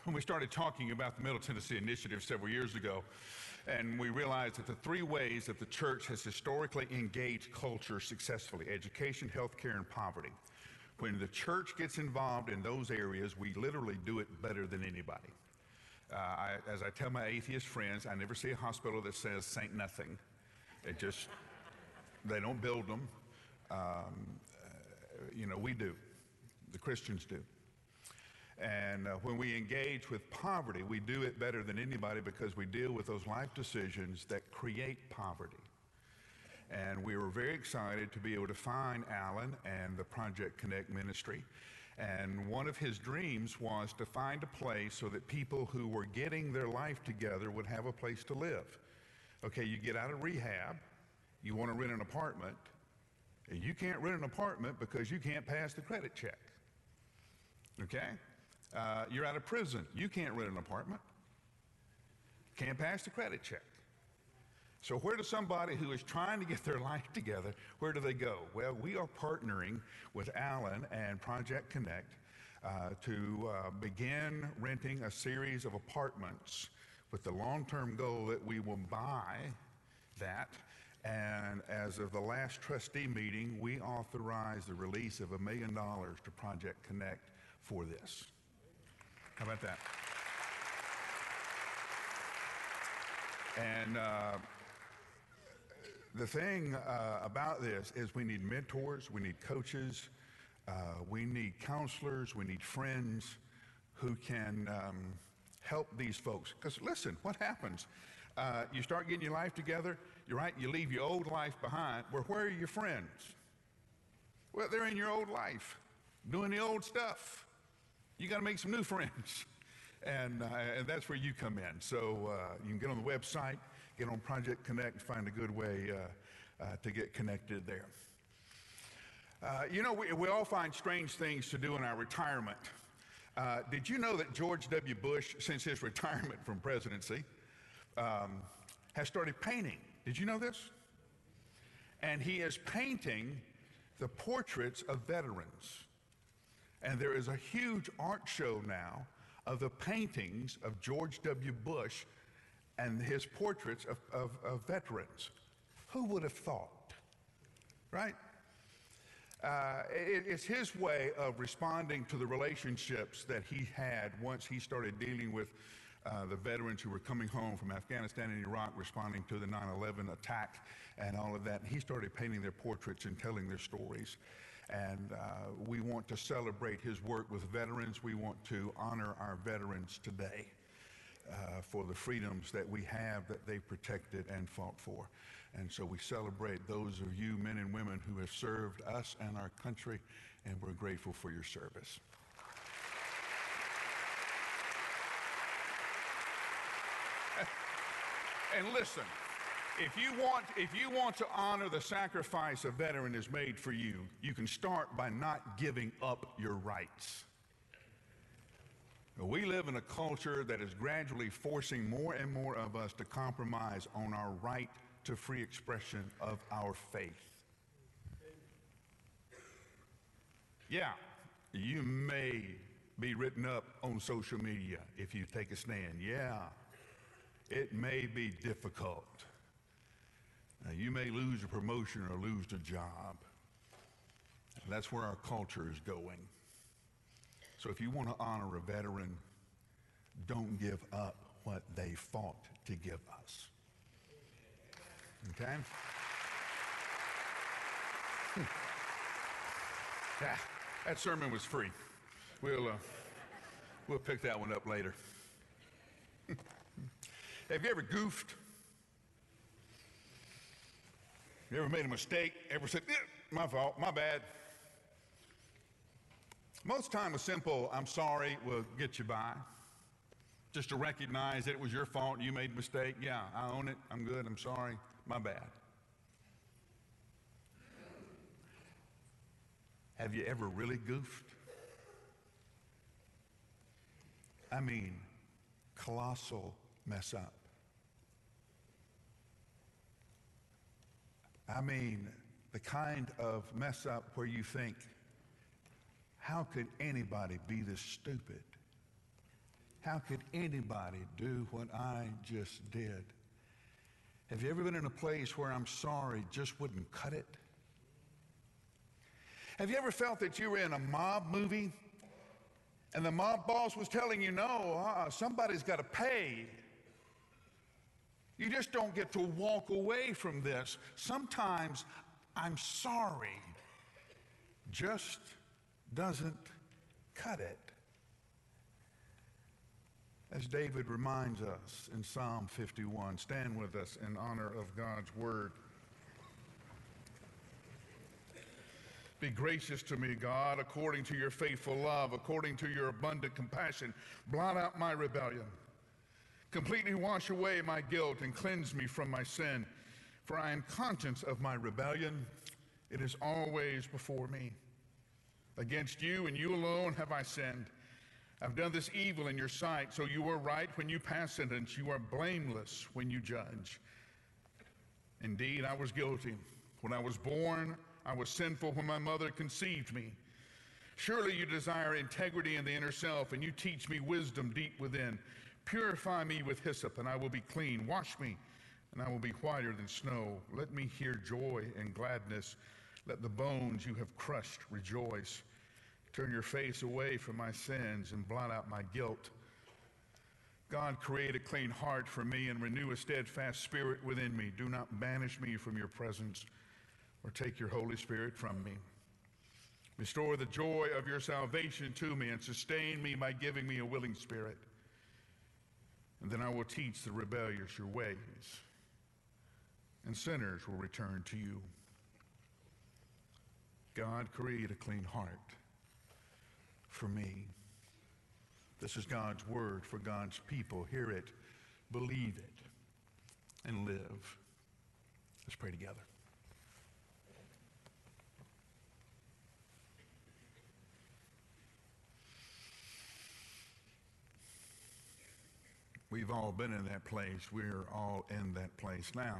when we started talking about the Middle Tennessee Initiative several years ago, and we realized that the three ways that the church has historically engaged culture successfully: education, healthcare, and poverty. When the church gets involved in those areas, we literally do it better than anybody. As I tell my atheist friends, I never see a hospital that says Saint Nothing. They don't build them. We do. The Christians do. And when we engage with poverty, we do it better than anybody because we deal with those life decisions that create poverty. And we were very excited to be able to find Alan and the Project Connect ministry. And one of his dreams was to find a place so that people who were getting their life together would have a place to live. Okay, you get out of rehab, you want to rent an apartment, and you can't rent an apartment because you can't pass the credit check. Okay? You're out of prison, you can't rent an apartment, can't pass the credit check. So where does somebody who is trying to get their life together, where do they go? Well, we are partnering with Alan and Project Connect to begin renting a series of apartments with the long-term goal that we will buy that. And as of the last trustee meeting, we authorized the release of $1 million to Project Connect for this. How about that? And the thing about this is we need mentors, we need coaches, we need counselors, we need friends who can help these folks. Because listen, what happens? You start getting your life together, you're right, you leave your old life behind. Well, where are your friends? Well, they're in your old life, doing the old stuff. You got to make some new friends. And that's where you come in. So you can get on the website, get on Project Connect, and find a good way to get connected there. We all find strange things to do in our retirement. Did you know that George W. Bush, since his retirement from presidency, has started painting? Did you know this? And he is painting the portraits of veterans. And there is a huge art show now of the paintings of George W. Bush and his portraits of veterans. Who would have thought, right? It's his way of responding to the relationships that he had once he started dealing with the veterans who were coming home from Afghanistan and Iraq, responding to the 9/11 attack and all of that. And he started painting their portraits and telling their stories. And we want to celebrate his work with veterans. We want to honor our veterans today for the freedoms that we have that they protected and fought for. And so we celebrate those of you, men and women, who have served us and our country, and we're grateful for your service. And listen, if you want to honor the sacrifice a veteran has made for you, you can start by not giving up your rights. We live in a culture that is gradually forcing more and more of us to compromise on our right to free expression of our faith. Yeah, you may be written up on social media if you take a stand. Yeah, it may be difficult. You may lose a promotion or lose a job. That's where our culture is going. So if you want to honor a veteran, don't give up what they fought to give us. Okay? That sermon was free. We'll pick that one up later. Have you ever goofed? You ever made a mistake? Ever said, my fault, my bad? Most time a simple "I'm sorry" will get you by. Just to recognize that it was your fault, you made a mistake. Yeah, I own it, I'm good, I'm sorry, my bad. Have you ever really goofed? I mean, colossal mess up. I mean, the kind of mess up where you think, how could anybody be this stupid? How could anybody do what I just did? Have you ever been in a place where I'm sorry just wouldn't cut it? Have you ever felt that you were in a mob movie and the mob boss was telling you, no, somebody's got to pay? You just don't get to walk away from this. Sometimes I'm sorry just doesn't cut it. As David reminds us in Psalm 51, stand with us in honor of God's word. Be gracious to me, God, according to your faithful love, according to your abundant compassion. Blot out my rebellion. Completely wash away my guilt and cleanse me from my sin. For I am conscious of my rebellion. It is always before me. Against you and you alone have I sinned. I've done this evil in your sight, so you are right when you pass sentence. You are blameless when you judge. Indeed, I was guilty. When I was born, I was sinful when my mother conceived me. Surely you desire integrity in the inner self, and you teach me wisdom deep within. Purify me with hyssop, and I will be clean. Wash me, and I will be whiter than snow. Let me hear joy and gladness. Let the bones you have crushed rejoice. Turn your face away from my sins and blot out my guilt. God, create a clean heart for me and renew a steadfast spirit within me. Do not banish me from your presence or take your Holy Spirit from me. Restore the joy of your salvation to me and sustain me by giving me a willing spirit. And then I will teach the rebellious your ways, and sinners will return to you. God, create a clean heart for me. This is God's word for God's people. Hear it, believe it, and live. Let's pray together. We've all been in that place. We're all in that place now.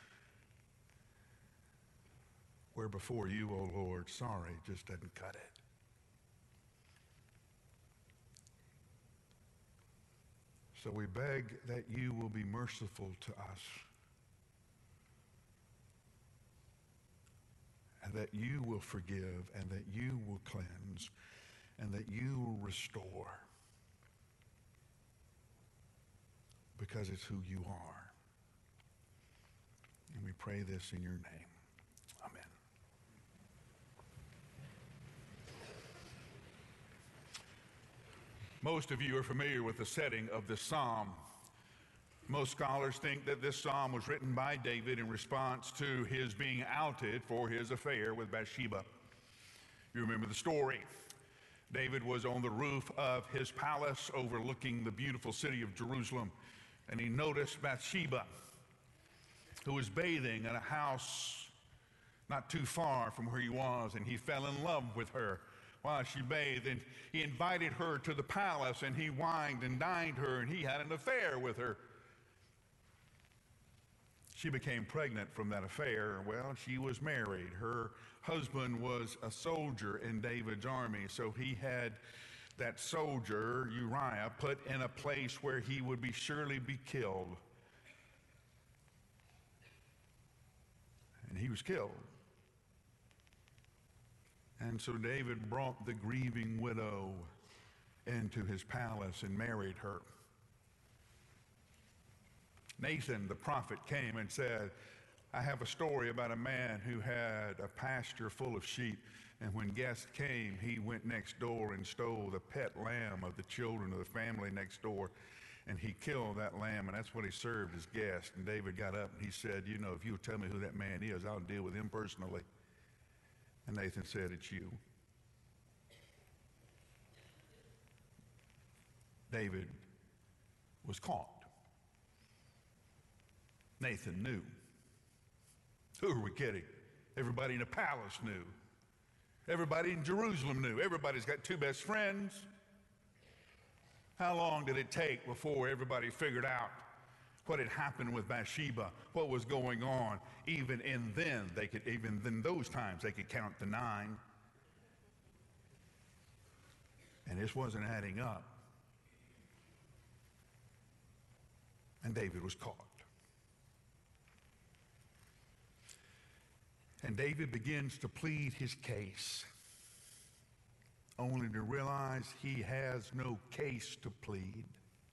We're before you, O Lord. Sorry, just doesn't cut it. So we beg that you will be merciful to us, and that you will forgive, and that you will cleanse, and that you will restore, because it's who you are. And we pray this in your name. Amen. Most of you are familiar with the setting of this psalm. Most scholars think that this psalm was written by David in response to his being outed for his affair with Bathsheba. You remember the story. David was on the roof of his palace overlooking the beautiful city of Jerusalem, and he noticed Bathsheba, who was bathing in a house not too far from where he was, and he fell in love with her while she bathed, and he invited her to the palace, and he wined and dined her, and he had an affair with her. She became pregnant from that affair. Well, she was married. Her husband was a soldier in David's army, so he had that soldier, Uriah, put in a place where he would surely be killed. And he was killed. And so David brought the grieving widow into his palace and married her. Nathan, the prophet, came and said, I have a story about a man who had a pasture full of sheep, and when guests came, he went next door and stole the pet lamb of the children of the family next door, and he killed that lamb, and that's what he served his guests. And David got up and he said, you know, if you'll tell me who that man is, I'll deal with him personally. And Nathan said, it's you. David was caught. Nathan knew. Who are we kidding? Everybody in the palace knew. Everybody in Jerusalem knew. Everybody's got two best friends. How long did it take before everybody figured out what had happened with Bathsheba, what was going on? Even in those times, they could count to 9. And this wasn't adding up. And David was caught. And David begins to plead his case, only to realize he has no case to plead.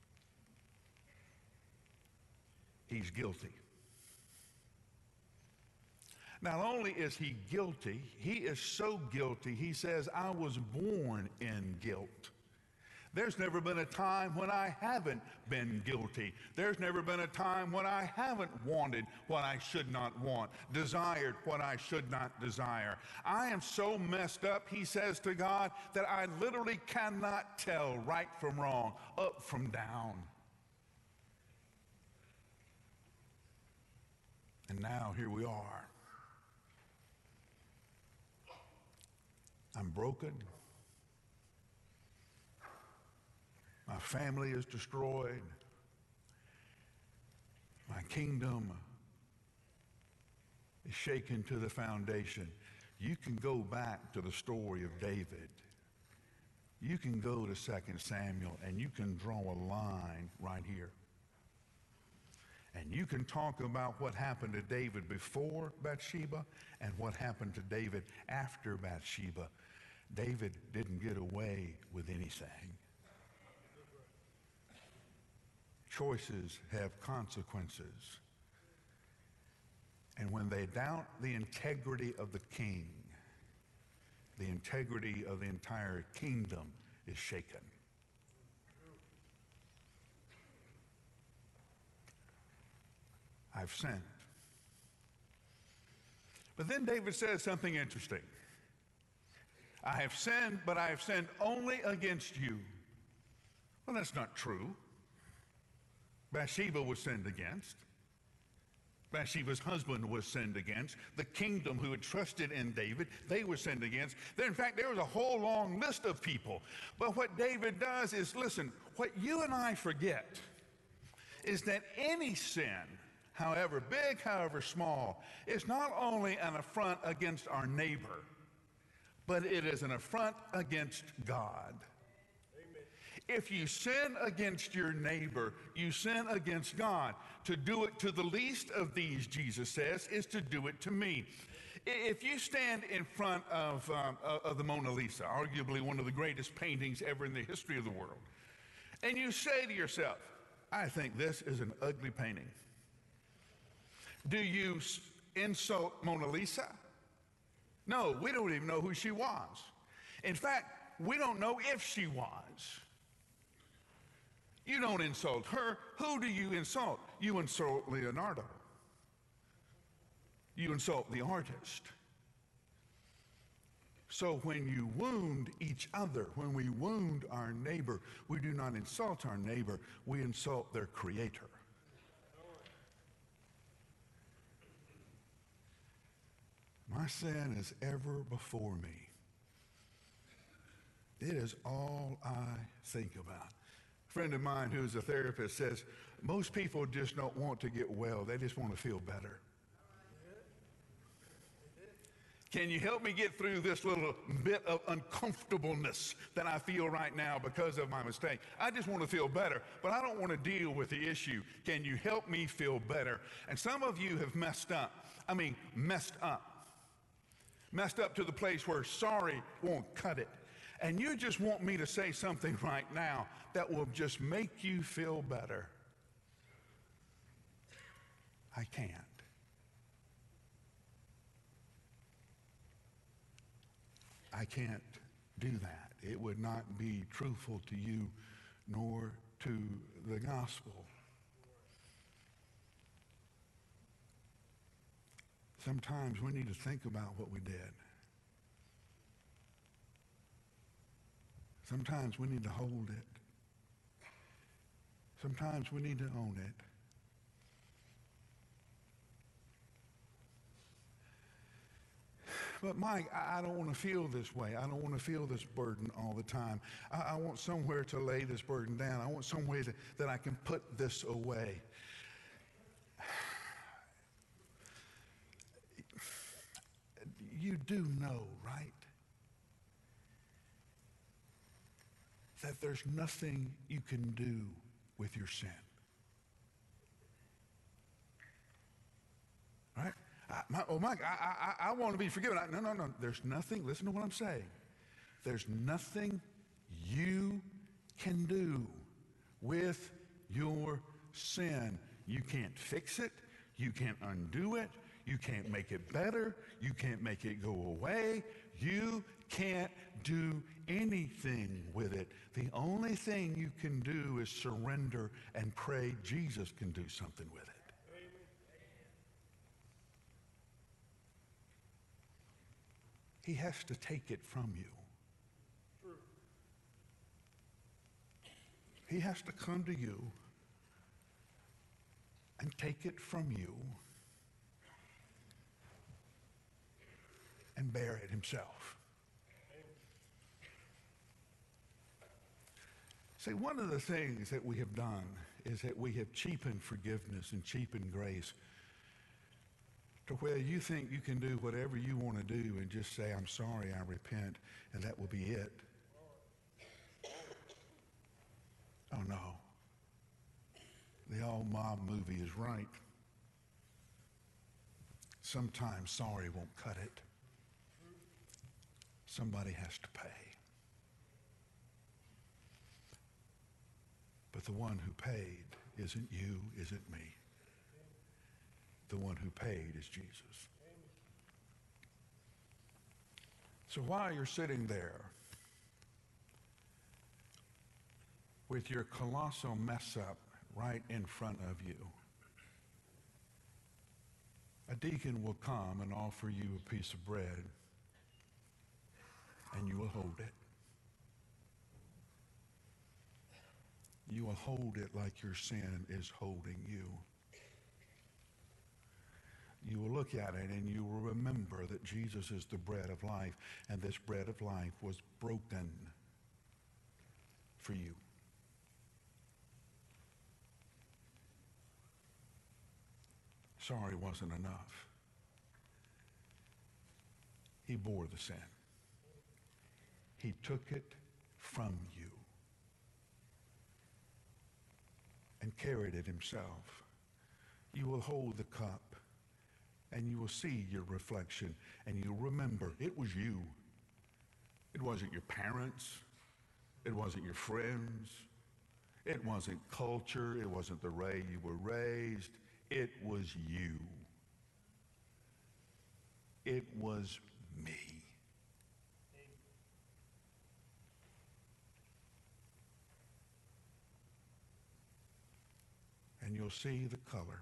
He's guilty. Not only is he guilty, he is so guilty, he says, I was born in guilt. There's never been a time when I haven't been guilty. There's never been a time when I haven't wanted what I should not want, desired what I should not desire. I am so messed up, he says to God, that I literally cannot tell right from wrong, up from down. And now here we are. I'm broken. My family is destroyed. My kingdom is shaken to the foundation. You can go back to the story of David. You can go to 2 Samuel and you can draw a line right here. And you can talk about what happened to David before Bathsheba and what happened to David after Bathsheba. David didn't get away with anything. Choices have consequences. And when they doubt the integrity of the king, the integrity of the entire kingdom is shaken. I've sinned. But then David says something interesting. I have sinned, but I have sinned only against you. Well, that's not true. Bathsheba was sinned against. Bathsheba's husband was sinned against. The kingdom who had trusted in David, they were sinned against. In fact, there was a whole long list of people. But what David does is, listen, what you and I forget is that any sin, however big, however small, is not only an affront against our neighbor, but it is an affront against God. If you sin against your neighbor, you sin against God. To do it to the least of these, Jesus says, is to do it to me. If you stand in front of the Mona Lisa, arguably one of the greatest paintings ever in the history of the world, and you say to yourself, I think this is an ugly painting, do you insult Mona Lisa? No, we don't even know who she was. In fact, we don't know if she was. You don't insult her. Who do you insult? You insult Leonardo. You insult the artist. So when you wound each other, when we wound our neighbor, we do not insult our neighbor, we insult their creator. My sin is ever before me. It is all I think about. A friend of mine who's a therapist says, most people just don't want to get well. They just want to feel better. Can you help me get through this little bit of uncomfortableness that I feel right now because of my mistake? I just want to feel better, but I don't want to deal with the issue. Can you help me feel better? And some of you have messed up. I mean, messed up. Messed up to the place where sorry won't cut it. And you just want me to say something right now that will just make you feel better. I can't. I can't do that. It would not be truthful to you nor to the gospel. Sometimes we need to think about what we did. Sometimes we need to hold it. Sometimes we need to own it. But Mike, I don't want to feel this way. I don't want to feel this burden all the time. I want somewhere to lay this burden down. I want some way that I can put this away. You do know, right? That there's nothing you can do with your sin. I want to be forgiven. No. There's nothing, listen to what I'm saying. There's nothing you can do with your sin. You can't fix it. You can't undo it. You can't make it better. You can't make it go away. You can't do anything with it. The only thing you can do is surrender and pray Jesus can do something with it. He has to take it from you. He has to come to you and take it from you and bear it himself. See, one of the things that we have done is that we have cheapened forgiveness and cheapened grace to where you think you can do whatever you want to do and just say, I'm sorry, I repent, and that will be it. Oh no. The old mob movie is right. Sometimes sorry won't cut it. Somebody has to pay. But the one who paid isn't you, isn't me. The one who paid is Jesus. So while you're sitting there with your colossal mess up right in front of you, a deacon will come and offer you a piece of bread, and you will hold it. You will hold it like your sin is holding you. You will look at it and you will remember that Jesus is the bread of life, and this bread of life was broken for you. Sorry wasn't enough. He bore the sin. He took it from you and carried it himself. You will hold the cup and you will see your reflection and you'll remember it was you. It wasn't your parents. It wasn't your friends. It wasn't culture. It wasn't the way you were raised. It was you. It was me. And you'll see the color.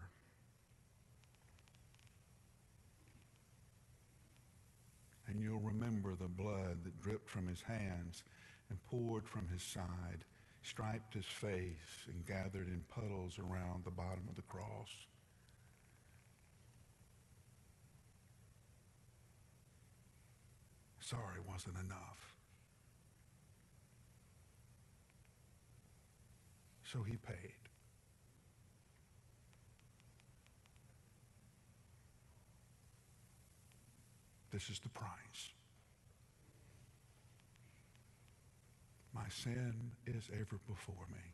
And you'll remember the blood that dripped from his hands and poured from his side, striped his face, and gathered in puddles around the bottom of the cross. Sorry wasn't enough. So he paid. This is the price. My sin is ever before me.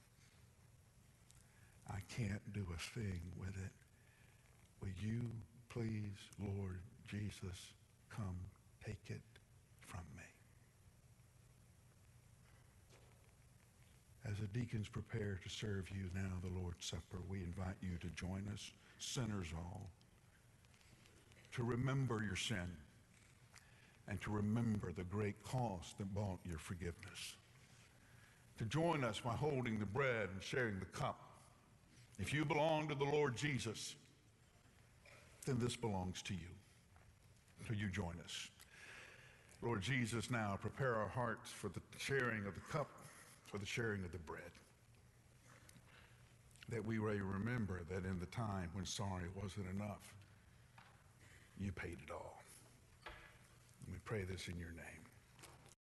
I can't do a thing with it. Will you please, Lord Jesus, come take it from me? As the deacons prepare to serve you now the Lord's Supper, we invite you to join us, sinners all, to remember your sin and to remember the great cost that bought your forgiveness. To join us by holding the bread and sharing the cup. If you belong to the Lord Jesus, then this belongs to you. So you join us. Lord Jesus, now prepare our hearts for the sharing of the cup, for the sharing of the bread. That we may remember that in the time when sorry wasn't enough, you paid it all. And we pray this in your name.